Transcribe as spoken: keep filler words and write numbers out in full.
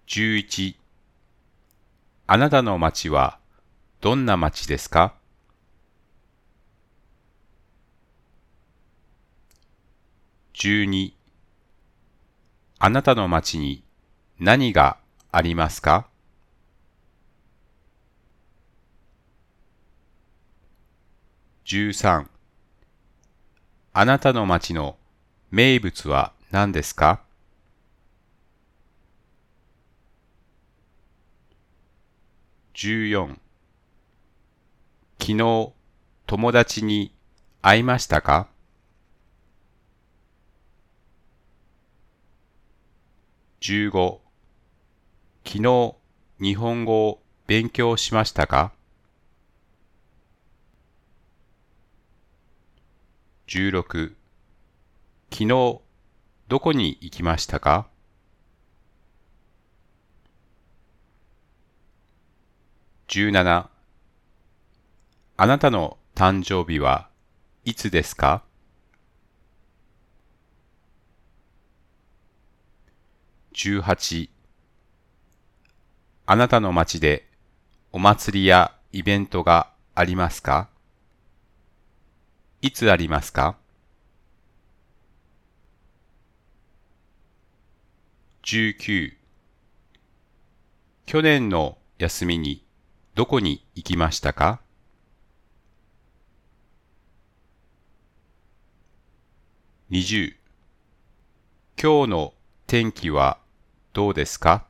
じゅういち、あなたの町はどんな町ですか？じゅうに、あなたの町に何がありますか？じゅうさん、あなたの町の名物は何ですか？じゅうよん、昨日友達に会いましたか？じゅうご、昨日日本語を勉強しましたか？じゅうろく、昨日どこに行きましたか？じゅうなな、あなたの誕生日はいつですか？じゅうはち、あなたの町でお祭りやイベントがありますか？いつありますか？じゅうきゅう、去年の休みにどこに行きましたか？にじゅう、今日の天気はどうですか？